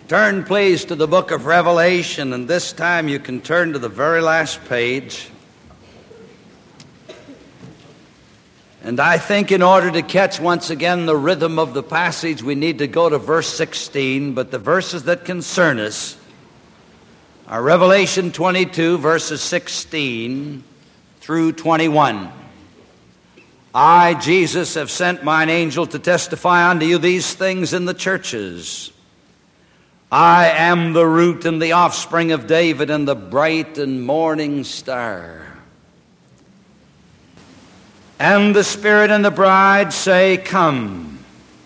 Turn, please, to the book of Revelation, and this time you can turn to the very last page. And I think in order to catch once again the rhythm of the passage, we need to go to verse 16, but the verses that concern us are Revelation 22, verses 16 through 21. I, Jesus, have sent mine angel to testify unto you these things in the churches. I am the root and the offspring of David and the bright and morning star. And the Spirit and the bride say, Come.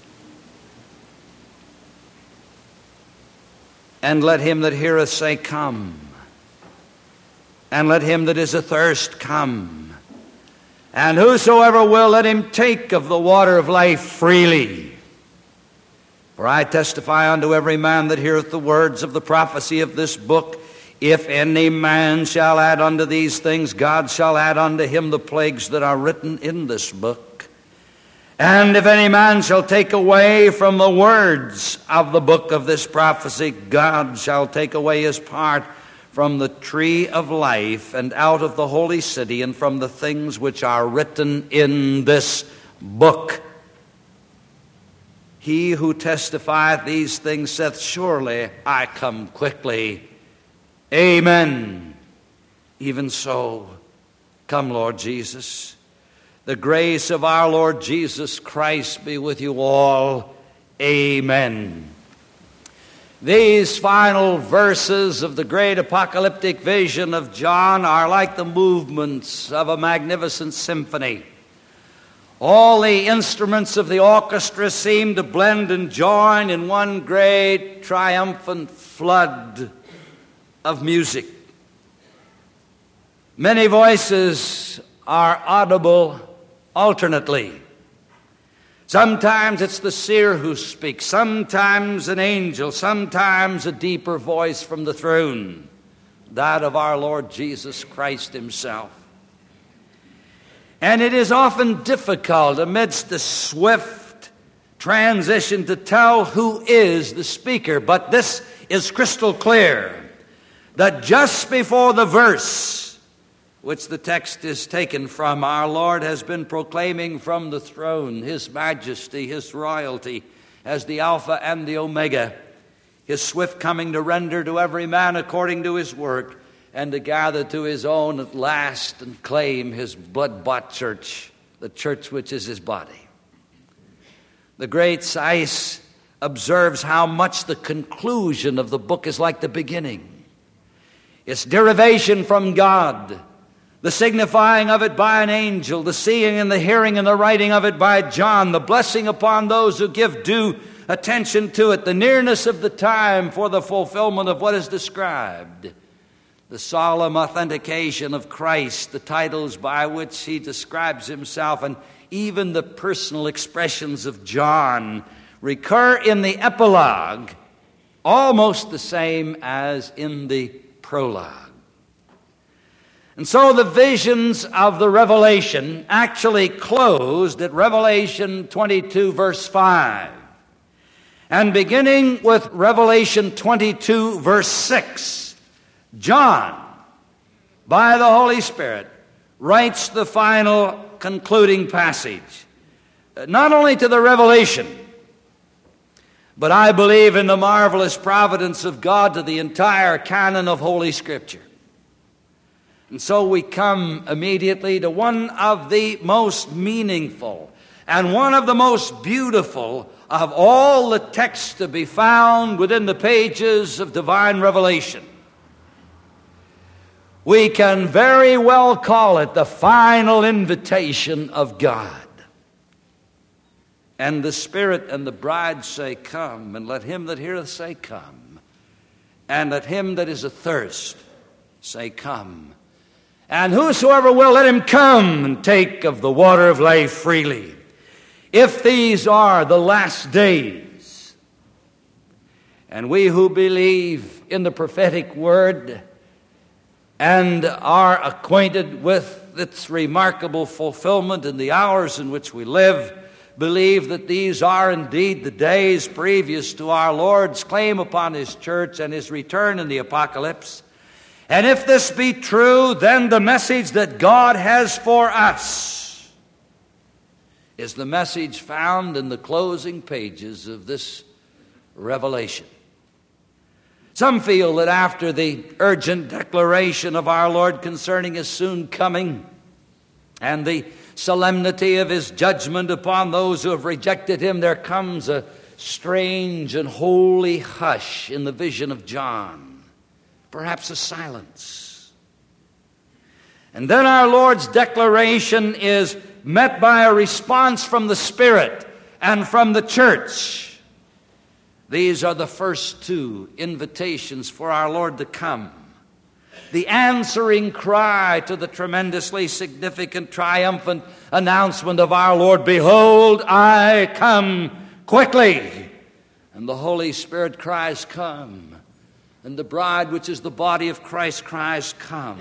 And let him that heareth say, Come. And let him that is athirst come. And whosoever will, let him take of the water of life freely. For I testify unto every man that heareth the words of the prophecy of this book, if any man shall add unto these things, God shall add unto him the plagues that are written in this book. And if any man shall take away from the words of the book of this prophecy, God shall take away his part from the tree of life and out of the holy city and from the things which are written in this book. He who testifieth these things saith, Surely I come quickly. Amen. Even so, come, Lord Jesus. The grace of our Lord Jesus Christ be with you all. Amen. These final verses of the great apocalyptic vision of John are like the movements of a magnificent symphony. All the instruments of the orchestra seem to blend and join in one great triumphant flood of music. Many voices are audible alternately. Sometimes it's the seer who speaks, sometimes an angel, sometimes a deeper voice from the throne, that of our Lord Jesus Christ himself. And it is often difficult amidst the swift transition to tell who is the speaker, but this is crystal clear, that just before the verse which the text is taken from, our Lord has been proclaiming from the throne his majesty, his royalty as the Alpha and the Omega, his swift coming to render to every man according to his work, and to gather to his own at last and claim his blood-bought church, the church which is his body. The great Seiss observes how much the conclusion of the book is like the beginning. Its derivation from God, the signifying of it by an angel, the seeing and the hearing and the writing of it by John, the blessing upon those who give due attention to it, the nearness of the time for the fulfillment of what is described, the solemn authentication of Christ, the titles by which he describes himself, and even the personal expressions of John recur in the epilogue almost the same as in the prologue. And so the visions of the Revelation actually closed at Revelation 22, verse 5. And beginning with Revelation 22, verse 6, John, by the Holy Spirit, writes the final concluding passage, not only to the Revelation, but I believe in the marvelous providence of God to the entire canon of Holy Scripture. And so we come immediately to one of the most meaningful and one of the most beautiful of all the texts to be found within the pages of divine revelation. We can very well call it the final invitation of God. And the Spirit and the bride say, Come, and let him that heareth say, Come. And let him that is athirst say, Come. And whosoever will, let him come and take of the water of life freely. If these are the last days, and we who believe in the prophetic word and are acquainted with its remarkable fulfillment in the hours in which we live, believe that these are indeed the days previous to our Lord's claim upon His church and His return in the Apocalypse. And if this be true, then the message that God has for us is the message found in the closing pages of this Revelation. Some feel that after the urgent declaration of our Lord concerning His soon coming and the solemnity of His judgment upon those who have rejected Him, there comes a strange and holy hush in the vision of John, perhaps a silence. And then our Lord's declaration is met by a response from the Spirit and from the church. These are the first two invitations for our Lord to come. The answering cry to the tremendously significant, triumphant announcement of our Lord, "Behold, I come quickly." And the Holy Spirit cries, "Come." And the bride, which is the body of Christ, cries, "Come."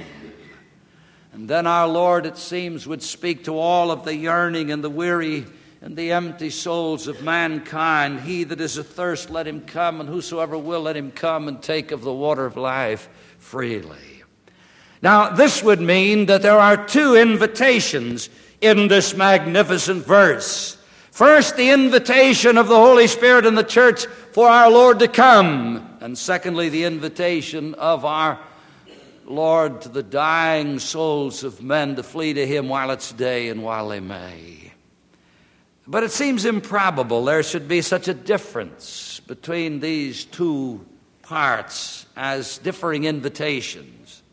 And then our Lord, it seems, would speak to all of the yearning and the weary and the empty souls of mankind. "He that is athirst, let him come, and whosoever will, let him come and take of the water of life freely." Now, this would mean that there are two invitations in this magnificent verse. First, the invitation of the Holy Spirit and the church for our Lord to come. And secondly, the invitation of our Lord to the dying souls of men to flee to Him while it's day and while they may. But it seems improbable there should be such a difference between these two parts as differing invitations.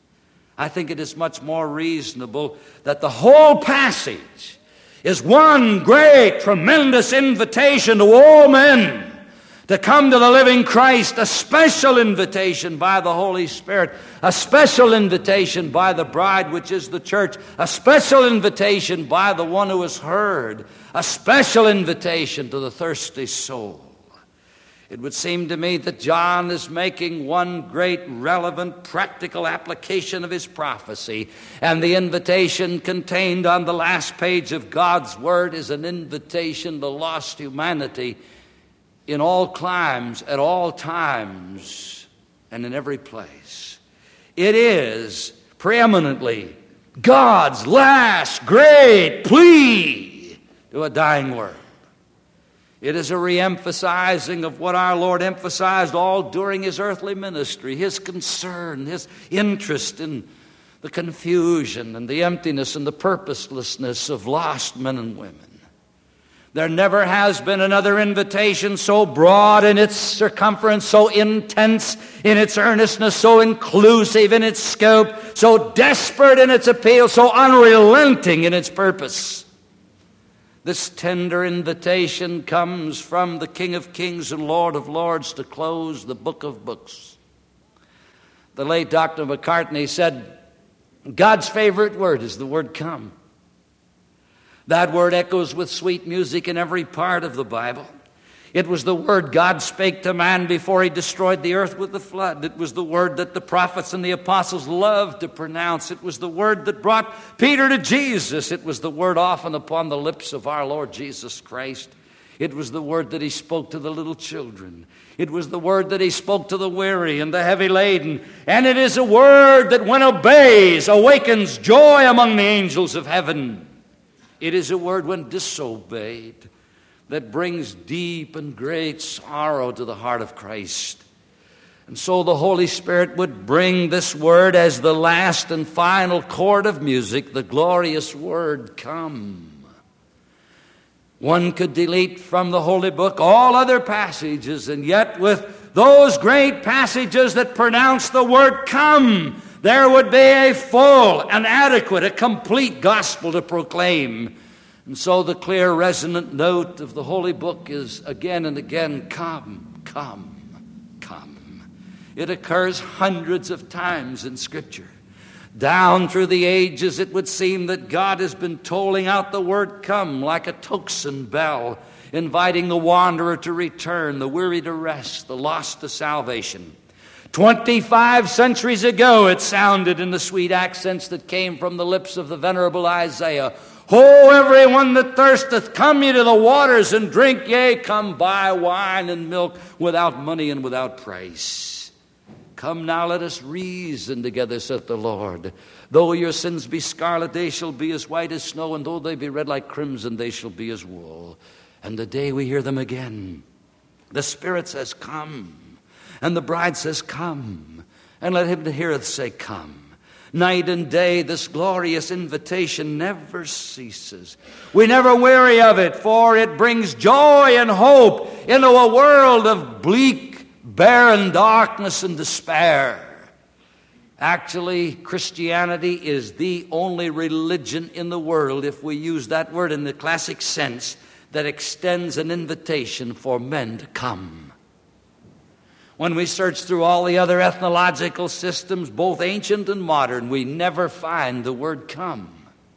I think it is much more reasonable that the whole passage is one great, tremendous invitation to all men to come to the living Christ, a special invitation by the Holy Spirit, a special invitation by the bride, which is the church, a special invitation by the one who has heard, a special invitation to the thirsty soul. It would seem to me that John is making one great, relevant, practical application of his prophecy, and the invitation contained on the last page of God's Word is an invitation to lost humanity in all climes, at all times, and in every place. It is preeminently God's last great plea to a dying world. It is a reemphasizing of what our Lord emphasized all during His earthly ministry, His concern, His interest in the confusion and the emptiness and the purposelessness of lost men and women. There never has been another invitation so broad in its circumference, so intense in its earnestness, so inclusive in its scope, so desperate in its appeal, so unrelenting in its purpose. This tender invitation comes from the King of Kings and Lord of Lords to close the book of books. The late Dr. McCartney said, God's favorite word is the word come. That word echoes with sweet music in every part of the Bible. It was the word God spake to man before He destroyed the earth with the flood. It was the word that the prophets and the apostles loved to pronounce. It was the word that brought Peter to Jesus. It was the word often upon the lips of our Lord Jesus Christ. It was the word that He spoke to the little children. It was the word that He spoke to the weary and the heavy laden. And it is a word that, when obeys, awakens joy among the angels of heaven. It is a word, when disobeyed, that brings deep and great sorrow to the heart of Christ. And so the Holy Spirit would bring this word as the last and final chord of music, the glorious word, come. One could delete from the Holy Book all other passages, and yet with those great passages that pronounce the word come, there would be a full, an adequate, a complete gospel to proclaim. And so the clear, resonant note of the Holy Book is again and again, come, come, come. It occurs hundreds of times in Scripture. Down through the ages, it would seem that God has been tolling out the word come like a tocsin bell, inviting the wanderer to return, the weary to rest, the lost to salvation. 25 centuries ago, it sounded in the sweet accents that came from the lips of the venerable Isaiah, Ho, everyone that thirsteth, come ye to the waters and drink. Yea, come buy wine and milk without money and without price. Come now, let us reason together, saith the Lord. Though your sins be scarlet, they shall be as white as snow, and though they be red like crimson, they shall be as wool. And the day we hear them again, the Spirit says, come. And the bride says, come. And let him that heareth say, come. Night and day, this glorious invitation never ceases. We never weary of it, for it brings joy and hope into a world of bleak, barren darkness and despair. Actually, Christianity is the only religion in the world, if we use that word in the classic sense, that extends an invitation for men to come. When we search through all the other ethnological systems, both ancient and modern, we never find the word come.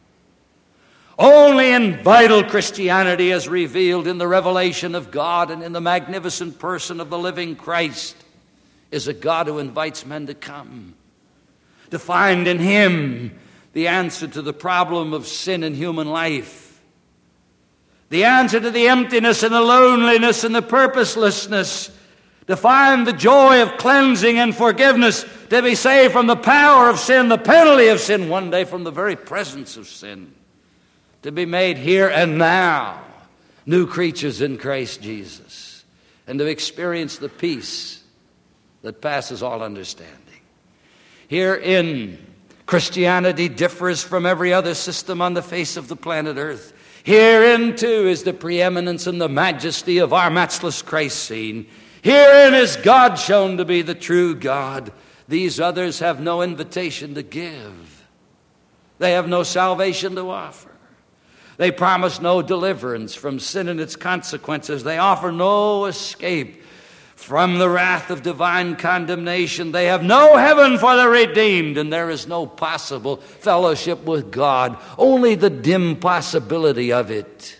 Only in vital Christianity, as revealed in the revelation of God and in the magnificent person of the living Christ, is a God who invites men to come, to find in Him the answer to the problem of sin in human life, the answer to the emptiness and the loneliness and the purposelessness, to find the joy of cleansing and forgiveness, to be saved from the power of sin, the penalty of sin, one day from the very presence of sin, to be made here and now new creatures in Christ Jesus, and to experience the peace that passes all understanding. Herein, Christianity differs from every other system on the face of the planet Earth. Herein, too, is the preeminence and the majesty of our matchless Christ seen. Herein is God shown to be the true God. These others have no invitation to give. They have no salvation to offer. They promise no deliverance from sin and its consequences. They offer no escape from the wrath of divine condemnation. They have no heaven for the redeemed, and there is no possible fellowship with God, only the dim possibility of it.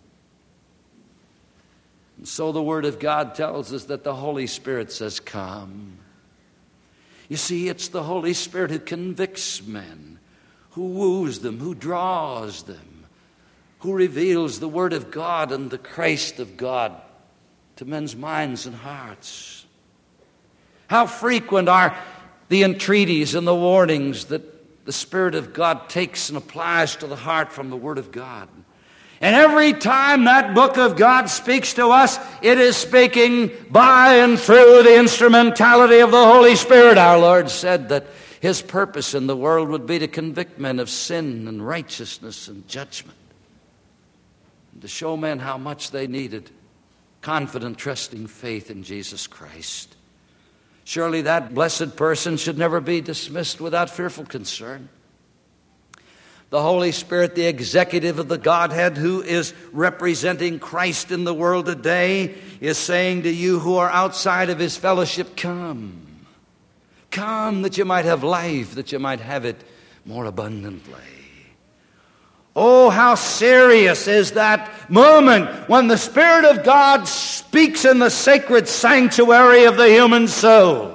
And so the Word of God tells us that the Holy Spirit says, come. You see, it's the Holy Spirit who convicts men, who woos them, who draws them, who reveals the Word of God and the Christ of God to men's minds and hearts. How frequent are the entreaties and the warnings that the Spirit of God takes and applies to the heart from the Word of God. And every time that book of God speaks to us, it is speaking by and through the instrumentality of the Holy Spirit. Our Lord said that His purpose in the world would be to convict men of sin and righteousness and judgment, and to show men how much they needed confident, trusting faith in Jesus Christ. Surely that blessed person should never be dismissed without fearful concern. The Holy Spirit, the executive of the Godhead, who is representing Christ in the world today, is saying to you who are outside of His fellowship, come. Come that you might have life, that you might have it more abundantly. Oh, how serious is that moment when the Spirit of God speaks in the sacred sanctuary of the human soul.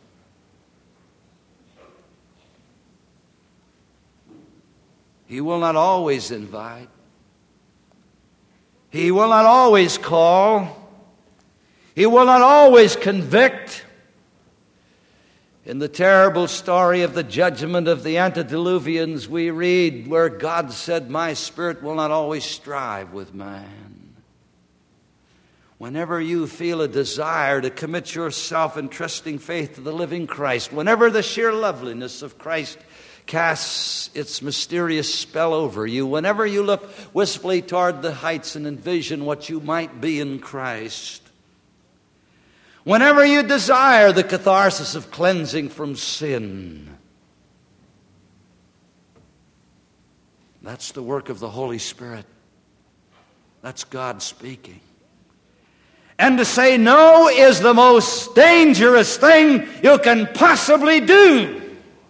He will not always invite. He will not always call. He will not always convict. In the terrible story of the judgment of the antediluvians, we read where God said, my Spirit will not always strive with man. Whenever you feel a desire to commit yourself in trusting faith to the living Christ, whenever the sheer loveliness of Christ casts its mysterious spell over you, whenever you look wistfully toward the heights and envision what you might be in Christ, whenever you desire the catharsis of cleansing from sin, that's the work of the Holy Spirit. That's God speaking. And to say no is the most dangerous thing you can possibly do.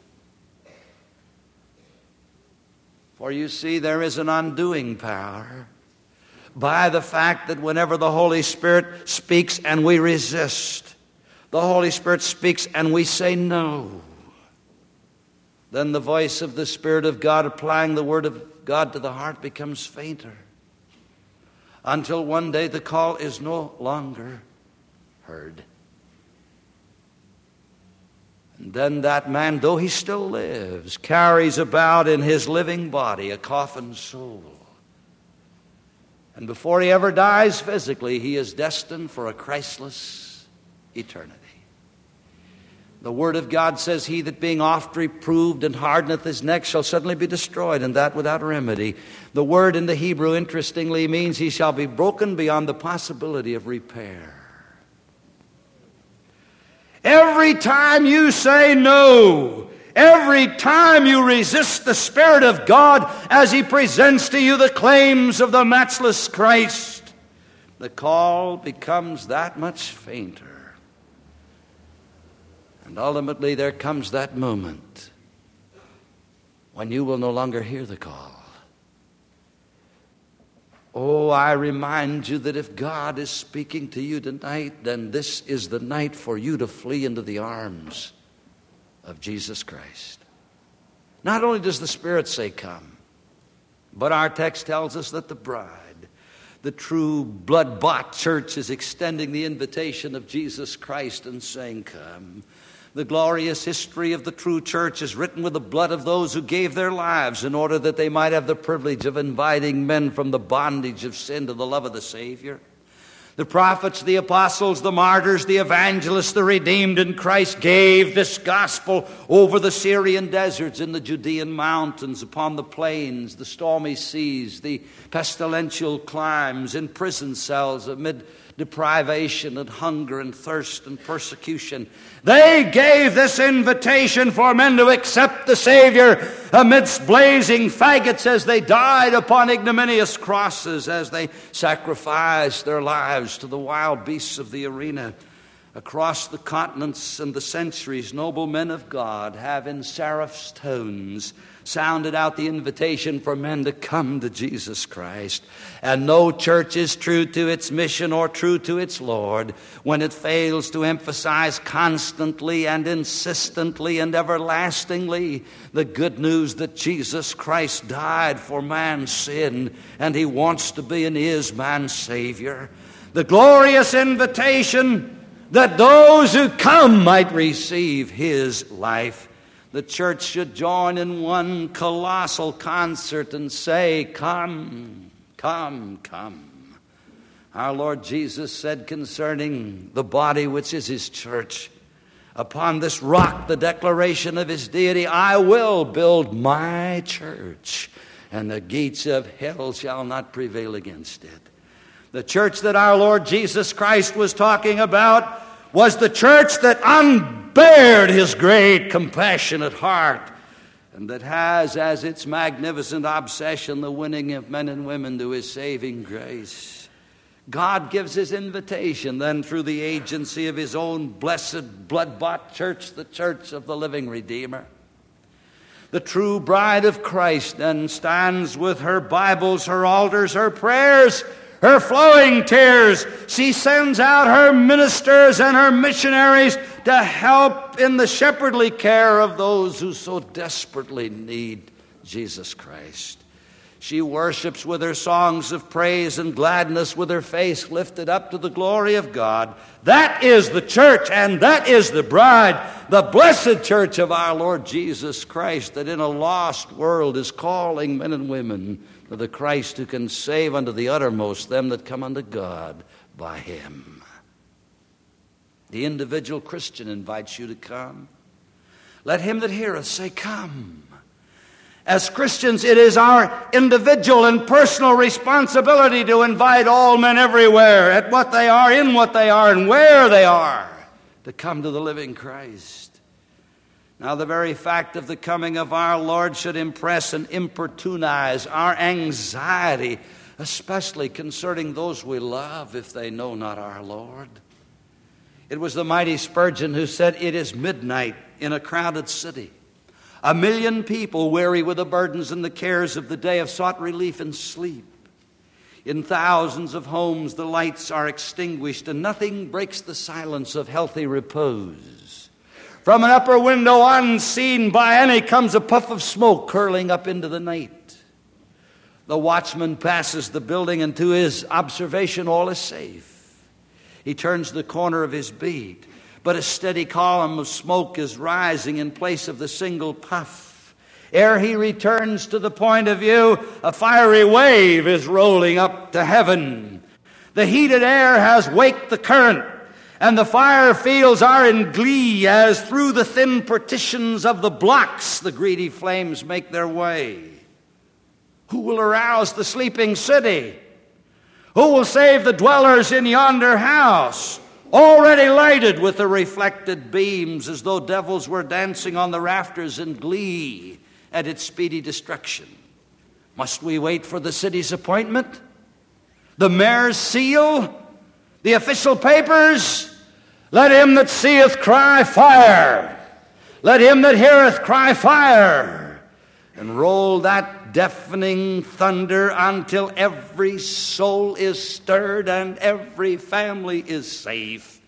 For you see, there is an undoing power by the fact that whenever the Holy Spirit speaks and we resist, the Holy Spirit speaks and we say no, then the voice of the Spirit of God applying the Word of God to the heart becomes fainter, until one day the call is no longer heard. And then that man, though he still lives, carries about in his living body a coffin soul. And before he ever dies physically, he is destined for a Christless eternity. The Word of God says, he that being oft reproved and hardeneth his neck shall suddenly be destroyed, and that without remedy. The word in the Hebrew, interestingly, means he shall be broken beyond the possibility of repair. Every time you say no, every time you resist the Spirit of God as He presents to you the claims of the matchless Christ, the call becomes that much fainter. And ultimately there comes that moment when you will no longer hear the call. Oh, I remind you that if God is speaking to you tonight, then this is the night for you to flee into the arms of Jesus Christ. Not only does the Spirit say come, but our text tells us that the bride, the true blood-bought church, is extending the invitation of Jesus Christ and saying, come. The glorious history of the true church is written with the blood of those who gave their lives in order that they might have the privilege of inviting men from the bondage of sin to the love of the Savior. The prophets, the apostles, the martyrs, the evangelists, the redeemed in Christ gave this gospel over the Syrian deserts, in the Judean mountains, upon the plains, the stormy seas, the pestilential climes, in prison cells, amid deprivation and hunger and thirst and persecution. They gave this invitation for men to accept the Savior amidst blazing faggots as they died upon ignominious crosses, as they sacrificed their lives to the wild beasts of the arena. Across the continents and the centuries, noble men of God have in seraph's tones sounded out the invitation for men to come to Jesus Christ. And no church is true to its mission or true to its Lord when it fails to emphasize constantly and insistently and everlastingly the good news that Jesus Christ died for man's sin, and He wants to be and is man's Savior. The glorious invitation that those who come might receive His life. The church should join in one colossal concert and say, come, come, come. Our Lord Jesus said concerning the body which is His church, upon this rock, the declaration of His deity, I will build my church, and the gates of hell shall not prevail against it. The church that our Lord Jesus Christ was talking about was the church that unbared His great compassionate heart, and that has as its magnificent obsession the winning of men and women to His saving grace. God gives His invitation then through the agency of His own blessed blood-bought church, the church of the living Redeemer. The true bride of Christ then stands with her Bibles, her altars, her prayers, her flowing tears. She sends out her ministers and her missionaries to help in the shepherdly care of those who so desperately need Jesus Christ. She worships with her songs of praise and gladness, with her face lifted up to the glory of God. That is the church, and that is the bride, the blessed church of our Lord Jesus Christ, that in a lost world is calling men and women to the Christ who can save unto the uttermost them that come unto God by Him. The individual Christian invites you to come. Let him that heareth say, come. As Christians, it is our individual and personal responsibility to invite all men everywhere, at what they are, in what they are, and where they are, to come to the living Christ. Now, the very fact of the coming of our Lord should impress and importunize our anxiety, especially concerning those we love, if they know not our Lord. It was the mighty Spurgeon who said, it is midnight in a crowded city. 1 million people, weary with the burdens and the cares of the day, have sought relief in sleep. In thousands of homes the lights are extinguished, and nothing breaks the silence of healthy repose. From an upper window unseen by any comes a puff of smoke curling up into the night. The watchman passes the building, and to his observation all is safe. He turns the corner of his beat, but a steady column of smoke is rising in place of the single puff. Ere he returns to the point of view, a fiery wave is rolling up to heaven. The heated air has waked the current, and the fire fields are in glee as through the thin partitions of the blocks the greedy flames make their way. Who will arouse the sleeping city? Who will save the dwellers in yonder house, already lighted with the reflected beams as though devils were dancing on the rafters in glee at its speedy destruction? Must we wait for the city's appointment? The mayor's seal? The official papers? Let him that seeth cry fire. Let him that heareth cry fire. And roll that deafening thunder until every soul is stirred and every family is safe.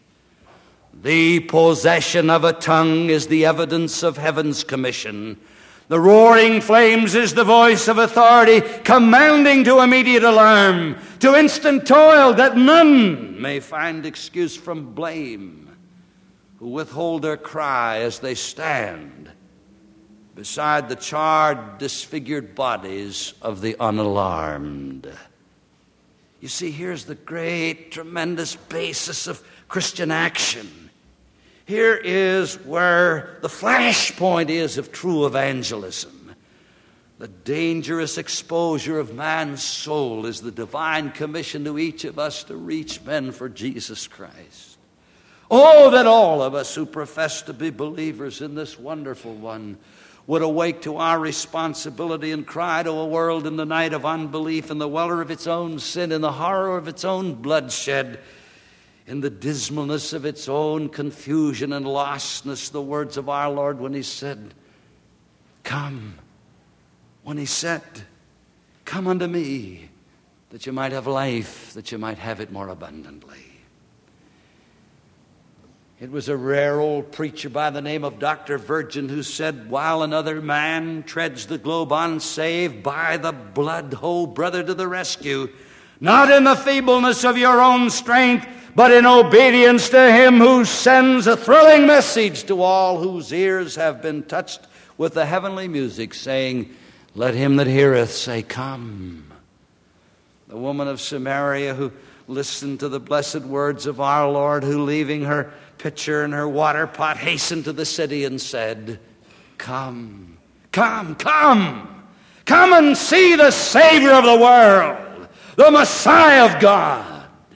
The possession of a tongue is the evidence of heaven's commission. The roaring flames is the voice of authority, commanding to immediate alarm, to instant toil, that none may find excuse from blame, who withhold their cry as they stand beside the charred, disfigured bodies of the unalarmed. You see, here's the great, tremendous basis of Christian action. Here is where the flashpoint is of true evangelism. The dangerous exposure of man's soul is the divine commission to each of us to reach men for Jesus Christ. Oh, that all of us who profess to be believers in this wonderful one would awake to our responsibility and cry to a world in the night of unbelief, in the welter of its own sin, in the horror of its own bloodshed, in the dismalness of its own confusion and lostness, the words of our Lord when he said, come. When he said, come unto me, that you might have life, that you might have it more abundantly. It was a rare old preacher by the name of Dr. Virgin who said, while another man treads the globe unsaved, by the blood, ho, brother, to the rescue, not in the feebleness of your own strength, but in obedience to him who sends a thrilling message to all whose ears have been touched with the heavenly music, saying, let him that heareth say, come. The woman of Samaria who listened to the blessed words of our Lord, who leaving her pitcher and her water pot hastened to the city and said, come, come, come. Come and see the Savior of the world, the Messiah of God.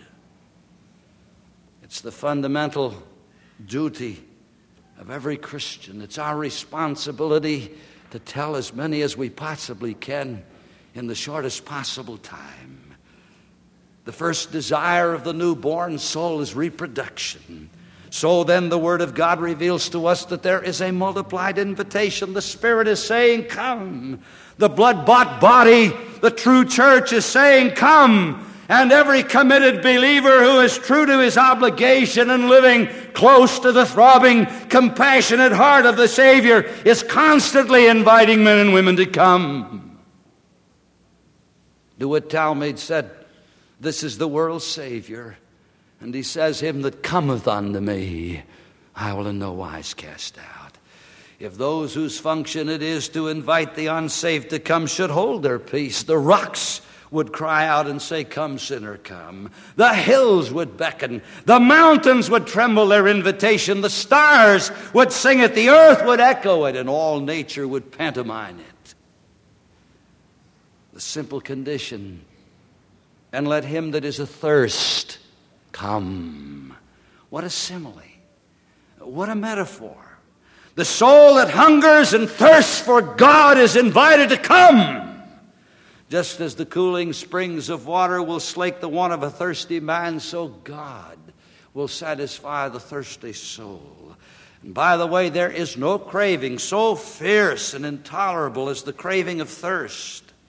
It's the fundamental duty of every Christian. It's our responsibility to tell as many as we possibly can in the shortest possible time. The first desire of the newborn soul is reproduction. So then the Word of God reveals to us that there is a multiplied invitation. The Spirit is saying, come. The blood-bought body, the true church, is saying, come. And every committed believer who is true to his obligation and living close to the throbbing, compassionate heart of the Savior is constantly inviting men and women to come. DeWitt Talmage said, this is the world's Savior. And he says, him that cometh unto me, I will in no wise cast out. If those whose function it is to invite the unsaved to come should hold their peace, the rocks would cry out and say, come, sinner, come. The hills would beckon. The mountains would tremble their invitation. The stars would sing it. The earth would echo it. And all nature would pantomime it. The simple condition, and let him that is athirst come. What a simile. What a metaphor. The soul that hungers and thirsts for God is invited to come. Just as the cooling springs of water will slake the want of a thirsty man, so God will satisfy the thirsty soul. And by the way, there is no craving so fierce and intolerable as the craving of thirst.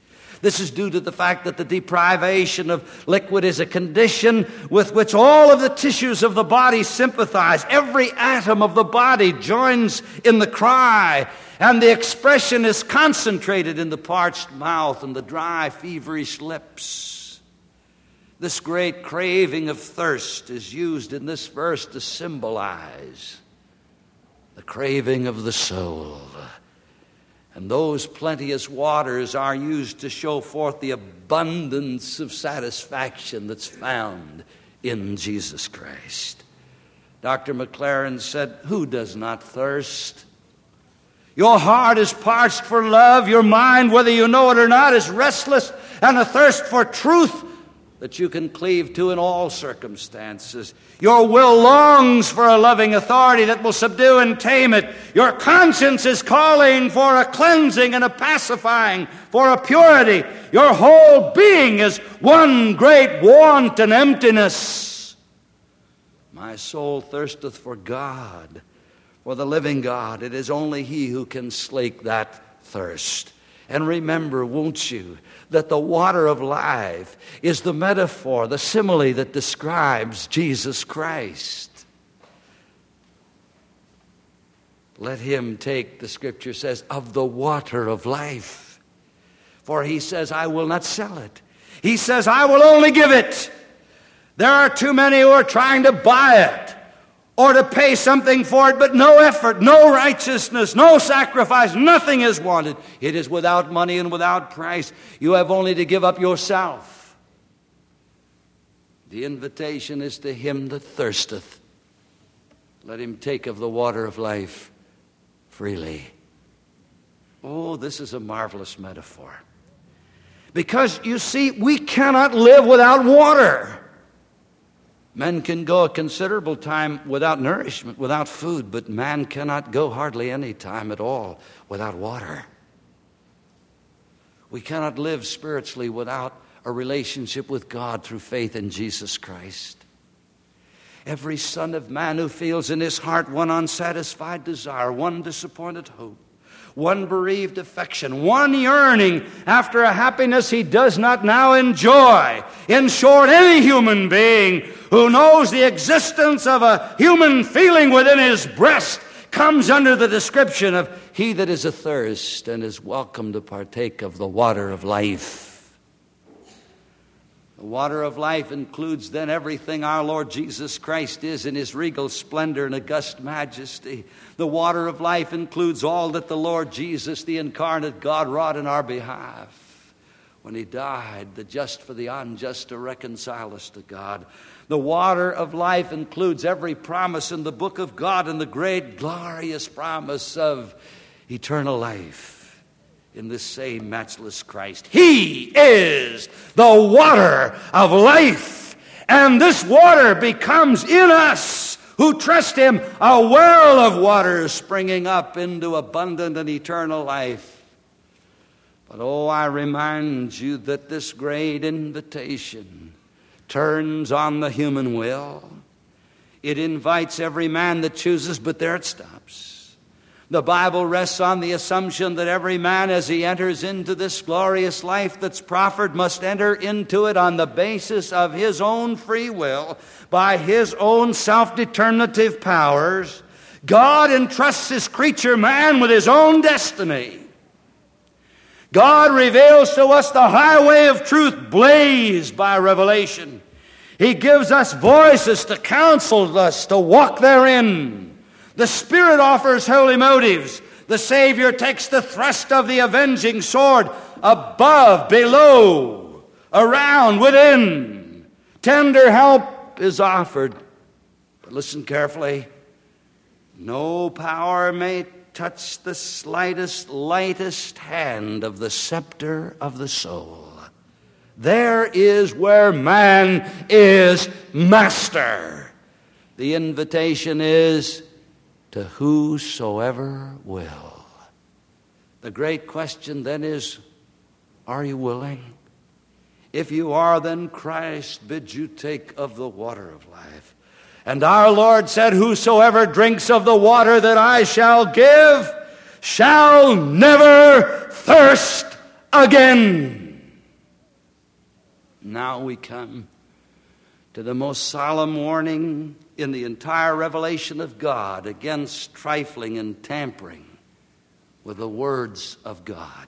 This is due to the fact that the deprivation of liquid is a condition with which all of the tissues of the body sympathize. Every atom of the body joins in the cry, and the expression is concentrated in the parched mouth and the dry, feverish lips. This great craving of thirst is used in this verse to symbolize the craving of the soul. And those plenteous waters are used to show forth the abundance of satisfaction that's found in Jesus Christ. Dr. McLaren said, "Who does not thirst? Your heart is parched for love. Your mind, whether you know it or not, is restless and a thirst for truth that you can cleave to in all circumstances. Your will longs for a loving authority that will subdue and tame it. Your conscience is calling for a cleansing and a pacifying, for a purity. Your whole being is one great want and emptiness. My soul thirsteth for God, for the living God. It is only He who can slake that thirst." And remember, won't you, that the water of life is the metaphor, the simile that describes Jesus Christ. Let Him take, the Scripture says, of the water of life. For He says, "I will not sell it." He says, "I will only give it." There are too many who are trying to buy it or to pay something for it, but no effort, no righteousness, no sacrifice, nothing is wanted. It is without money and without price. You have only to give up yourself. The invitation is to him that thirsteth. Let him take of the water of life freely. Oh, this is a marvelous metaphor. Because, you see, we cannot live without water. Men can go a considerable time without nourishment, without food, but man cannot go hardly any time at all without water. We cannot live spiritually without a relationship with God through faith in Jesus Christ. Every son of man who feels in his heart one unsatisfied desire, one disappointed hope, one bereaved affection, one yearning after a happiness he does not now enjoy. In short, any human being who knows the existence of a human feeling within his breast comes under the description of he that is athirst and is welcome to partake of the water of life. The water of life includes then everything our Lord Jesus Christ is in his regal splendor and august majesty. The water of life includes all that the Lord Jesus, the incarnate God, wrought in our behalf when he died, the just for the unjust, to reconcile us to God. The water of life includes every promise in the book of God and the great glorious promise of eternal life in this same matchless Christ. He is the water of life, and this water becomes in us who trust him a well of water springing up into abundant and eternal life. But oh, I remind you that this great invitation turns on the human will. It invites every man that chooses, but there it stops. The Bible rests on the assumption that every man, as he enters into this glorious life that's proffered, must enter into it on the basis of his own free will, by his own self-determinative powers. God entrusts his creature man with his own destiny. God reveals to us the highway of truth blazed by revelation. He gives us voices to counsel us to walk therein. The Spirit offers holy motives. The Savior takes the thrust of the avenging sword above, below, around, within. Tender help is offered. But listen carefully. No power may touch the slightest, lightest hand of the scepter of the soul. There is where man is master. The invitation is to whosoever will. The great question then is, are you willing? If you are, then Christ bids you take of the water of life. And our Lord said, whosoever drinks of the water that I shall give shall never thirst again. Now we come to the most solemn warning in the entire revelation of God against trifling and tampering with the words of God.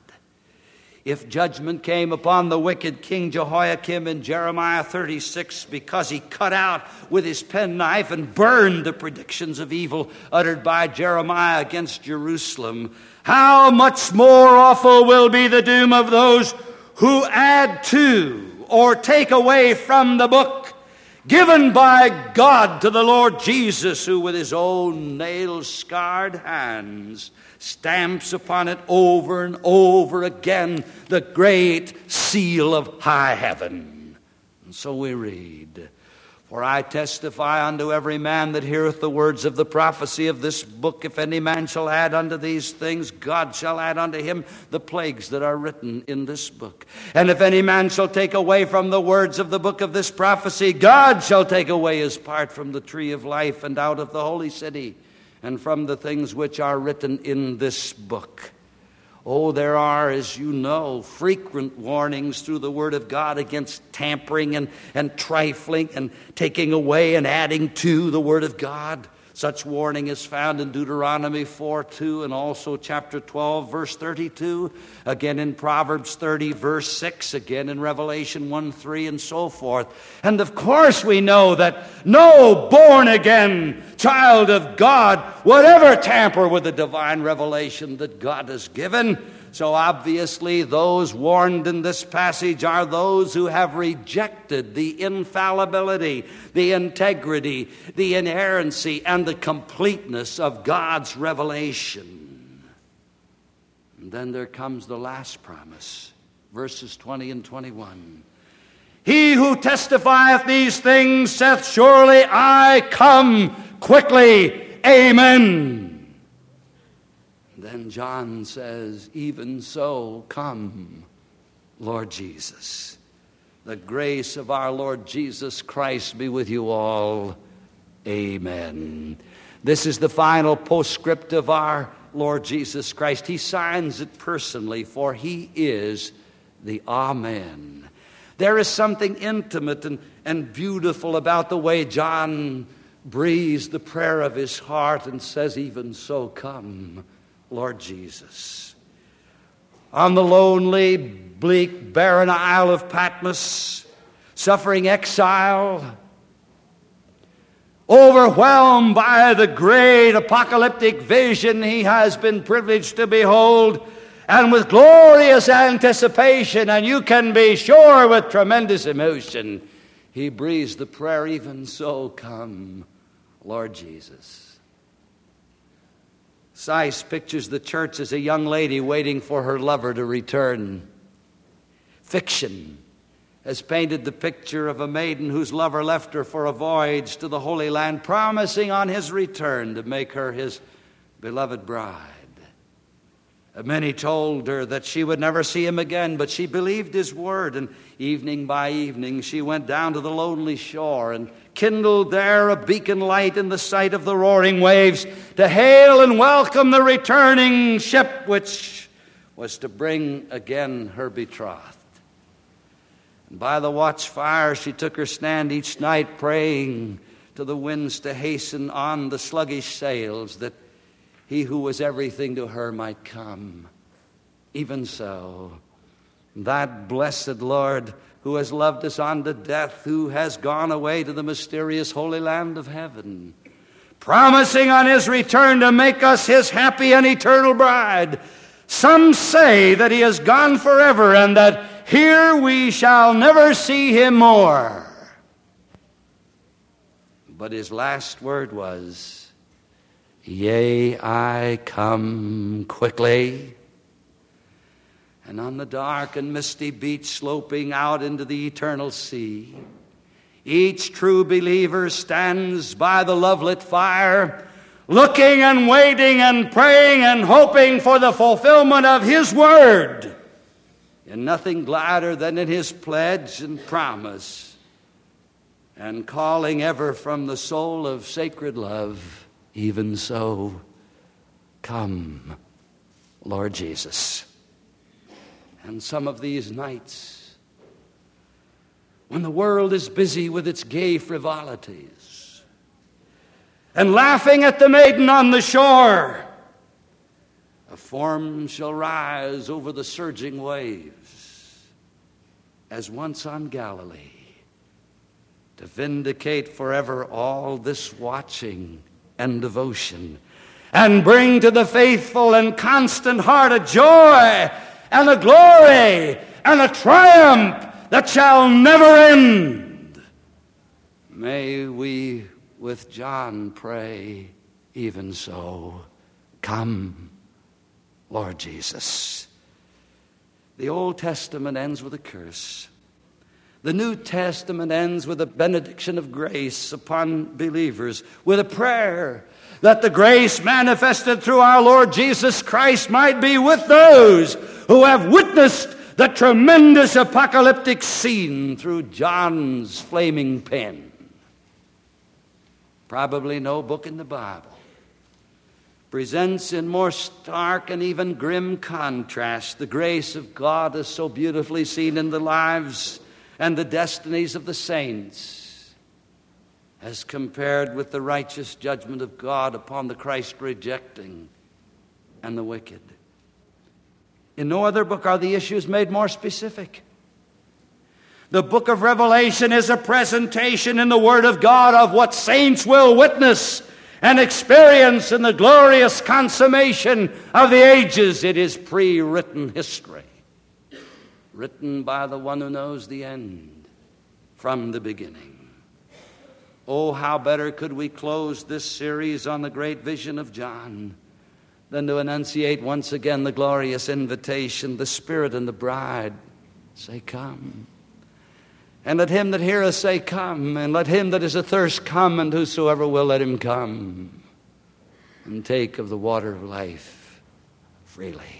If judgment came upon the wicked King Jehoiakim in Jeremiah 36 because he cut out with his penknife and burned the predictions of evil uttered by Jeremiah against Jerusalem, how much more awful will be the doom of those who add to or take away from the book given by God to the Lord Jesus, who with his own nail-scarred hands stamps upon it over and over again the great seal of high heaven. And so we read, "For I testify unto every man that heareth the words of the prophecy of this book, if any man shall add unto these things, God shall add unto him the plagues that are written in this book. And if any man shall take away from the words of the book of this prophecy, God shall take away his part from the tree of life and out of the holy city, and from the things which are written in this book." Oh, there are, as you know, frequent warnings through the Word of God against tampering and trifling and taking away and adding to the Word of God. Such warning is found in Deuteronomy 4:2 and also chapter 12, verse 32. Again in Proverbs 30, verse 6. Again in Revelation 1:3 and so forth. And of course we know that no born-again child of God would ever tamper with the divine revelation that God has given. So obviously those warned in this passage are those who have rejected the infallibility, the integrity, the inerrancy, and the completeness of God's revelation. And then there comes the last promise, verses 20 and 21. "He who testifieth these things saith, Surely I come quickly. Amen." Then John says, "Even so, come, Lord Jesus." The grace of our Lord Jesus Christ be with you all. Amen. This is the final postscript of our Lord Jesus Christ. He signs it personally, for he is the Amen. There is something intimate and beautiful about the way John breathes the prayer of his heart and says, "Even so, come, Lord Jesus." On the lonely, bleak, barren Isle of Patmos, suffering exile, overwhelmed by the great apocalyptic vision he has been privileged to behold, and with glorious anticipation, and you can be sure with tremendous emotion, he breathes the prayer, "Even so, come, Lord Jesus." Seiss pictures the church as a young lady waiting for her lover to return. Fiction has painted the picture of a maiden whose lover left her for a voyage to the Holy Land, promising on his return to make her his beloved bride. Many told her that she would never see him again, but she believed his word, and evening by evening she went down to the lonely shore and kindled there a beacon light in the sight of the roaring waves to hail and welcome the returning ship which was to bring again her betrothed. And by the watchfire she took her stand each night, praying to the winds to hasten on the sluggish sails, that he who was everything to her might come. Even so, that blessed Lord who has loved us unto death, who has gone away to the mysterious Holy Land of heaven, promising on his return to make us his happy and eternal bride. Some say that he has gone forever, and that here we shall never see him more. But his last word was, "Yea, I come quickly." And on the dark and misty beach sloping out into the eternal sea, each true believer stands by the love-lit fire, looking and waiting and praying and hoping for the fulfillment of his word, and nothing gladder than in his pledge and promise, and calling ever from the soul of sacred love, "Even so, come, Lord Jesus." And some of these nights, when the world is busy with its gay frivolities and laughing at the maiden on the shore, a form shall rise over the surging waves, as once on Galilee, to vindicate forever all this watching and devotion, and bring to the faithful and constant heart a joy and a glory and a triumph that shall never end. May we with John pray even so. Come, Lord Jesus. The Old Testament ends with a curse. The New Testament ends with a benediction of grace upon believers, with a prayer that the grace manifested through our Lord Jesus Christ might be with those who have witnessed the tremendous apocalyptic scene through John's flaming pen. Probably no book in the Bible presents in more stark and even grim contrast the grace of God as so beautifully seen in the lives and the destinies of the saints, as compared with the righteous judgment of God upon the Christ-rejecting and the wicked. In no other book are the issues made more specific. The book of Revelation is a presentation in the Word of God of what saints will witness and experience in the glorious consummation of the ages. It is pre-written history, written by the one who knows the end from the beginning. Oh, how better could we close this series on the great vision of John than to enunciate once again the glorious invitation, the Spirit and the bride say, come. And let him that heareth say, come. And let him that is athirst come, and whosoever will, let him come and take of the water of life freely.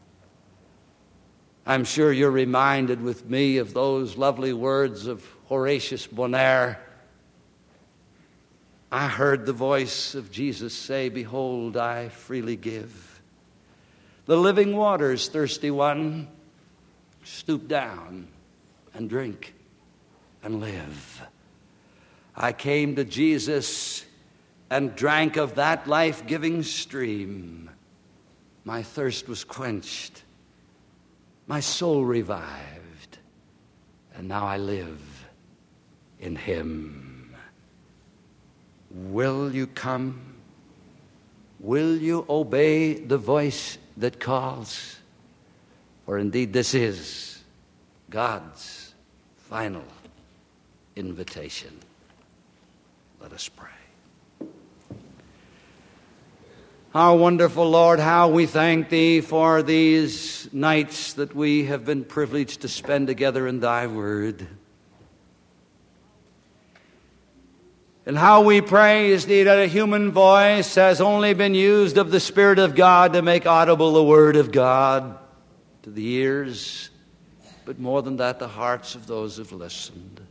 I'm sure you're reminded with me of those lovely words of Horatius Bonaire. I heard the voice of Jesus say, behold, I freely give. The living waters, thirsty one, stoop down and drink and live. I came to Jesus and drank of that life-giving stream. My thirst was quenched. My soul revived. And now I live in him. Will you come? Will you obey the voice that calls? For indeed this is God's final invitation. Let us pray. Our wonderful Lord, how we thank Thee for these nights that we have been privileged to spend together in Thy Word. And how we praise Thee that a human voice has only been used of the Spirit of God to make audible the Word of God to the ears, but more than that, the hearts of those who've listened.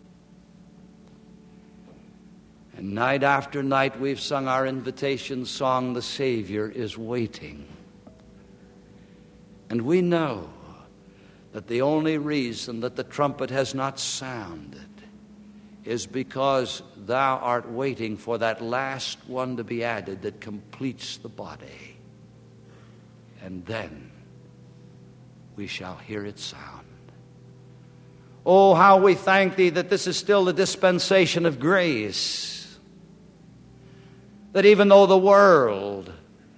And night after night we've sung our invitation song, The Savior is Waiting. And we know that the only reason that the trumpet has not sounded is because Thou art waiting for that last one to be added that completes the body. And then we shall hear it sound. Oh, how we thank Thee that this is still the dispensation of grace. That even though the world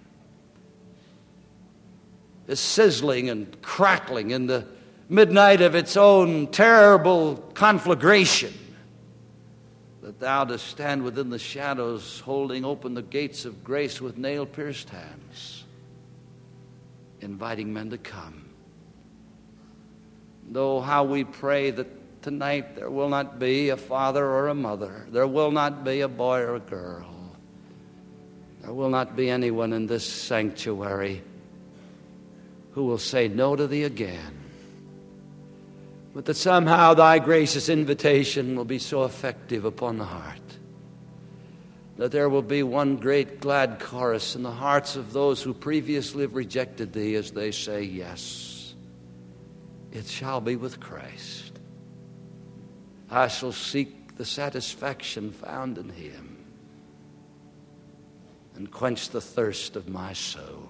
is sizzling and crackling in the midnight of its own terrible conflagration, that Thou dost stand within the shadows, holding open the gates of grace with nail-pierced hands, inviting men to come. Though how we pray that tonight there will not be a father or a mother, there will not be a boy or a girl, there will not be anyone in this sanctuary who will say no to Thee again. But that somehow Thy gracious invitation will be so effective upon the heart that there will be one great glad chorus in the hearts of those who previously have rejected Thee as they say, yes, it shall be with Christ. I shall seek the satisfaction found in Him and quench the thirst of my soul.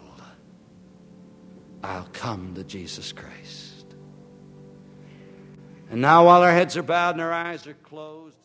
I'll come to Jesus Christ. And now, while our heads are bowed and our eyes are closed,